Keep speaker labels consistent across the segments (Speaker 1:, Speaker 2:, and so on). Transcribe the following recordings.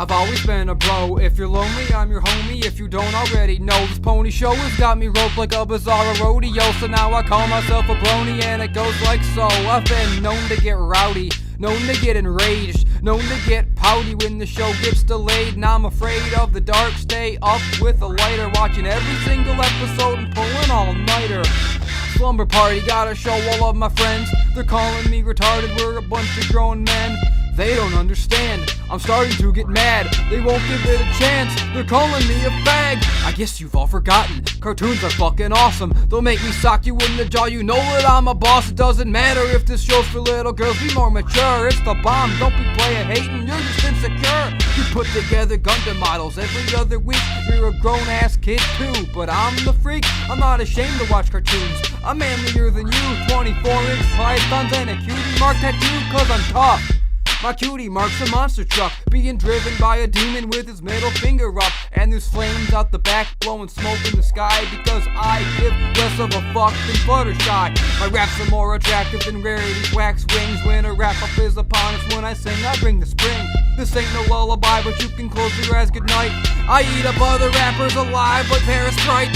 Speaker 1: I've always been a bro. If you're lonely, I'm your homie. If you don't already know, this pony show has got me roped like a bizarre rodeo. So now I call myself a brony, and it goes like so. I've been known to get rowdy, known to get enraged, known to get pouty when the show gets delayed. And I'm afraid of the dark. Stay up with a lighter, watching every single episode and pulling all-nighter. Slumber party, gotta show all of my friends. They're calling me retarded, we're a bunch of grown men. They don't understand, I'm starting to get mad. They won't give it a chance, they're calling me a fag. I guess you've all forgotten, cartoons are fucking awesome. They'll make me sock you in the jaw, you know that I'm a boss. It doesn't matter if this show's for little girls, be more mature. It's the bomb, don't be playing hating, you're just insecure. You put together Gundam models every other week. You're a grown-ass kid too, but I'm the freak. I'm not ashamed to watch cartoons, I'm manlier than you. 24-inch pythons and a cutie mark tattoo, cause I'm tough. My cutie marks a monster truck, being driven by a demon with his middle finger up. And there's flames out the back, blowing smoke in the sky, because I give less of a fuck than Fluttershy. My raps are more attractive than Rarity's wax wings. When a wrap-up is upon us, when I sing, I bring the spring. This ain't no lullaby, but you can close your eyes goodnight. I eat up other rappers alive like Paris Bright.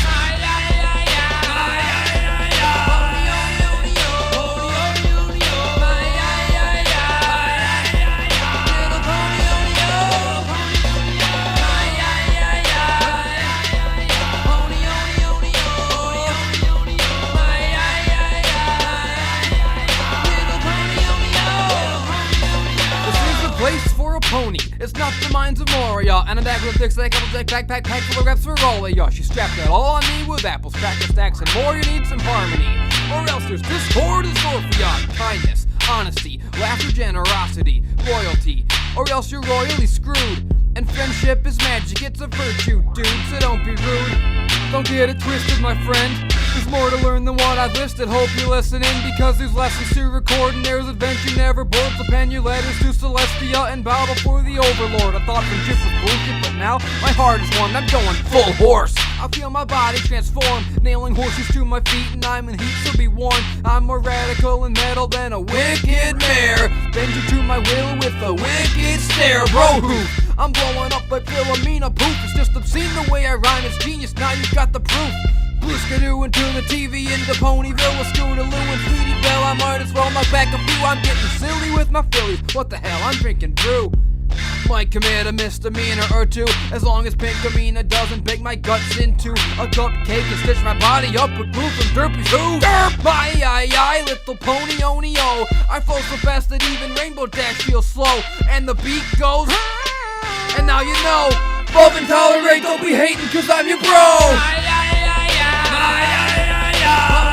Speaker 1: Place for a pony, it's not the minds of Moria. And a bag with dicks, like a backpack full of raps for all of y'all. She strapped it all on me with apples, cracker stacks, and more. You need some harmony, or else there's discord in store for y'all. Kindness, honesty, laughter, generosity, loyalty, or else you're royally screwed. And friendship is magic, it's a virtue, dude, so don't be rude. Don't get it twisted, my friend. There's more to learn than what I've listed. Hope you're listening, because there's lessons to record, and there's adventure never bored. So pen your letters to Celestia and bow before the Overlord. I thought friendship was bullshit, but now my heart is warmed. I'm going full horse. I feel my body transform, nailing horses to my feet, and I'm in heat, so be warned. I'm more radical and metal than a wicked mare. Bend you to my will with a wicked stare, bro. I'm blowing up like Philomena Poof. It's just obscene the way I rhyme, it's genius, now you've got the proof. Blue Skidoo into the TV into Ponyville, a Scootaloo and Sweetie Belle. I might as well knock back a few. I'm getting silly with my Phillies. What the hell, I'm drinking brew. Might commit a misdemeanor or two, as long as Pinkamena doesn't bake my guts into a cupcake and stitch my body up with glue from Derpy's Who. Derp! Aye, little pony oni-o. I flow so fast that even Rainbow Dash feels slow, and the beat goes. And now you know, love and tolerate, don't be hating, cause I'm your bro.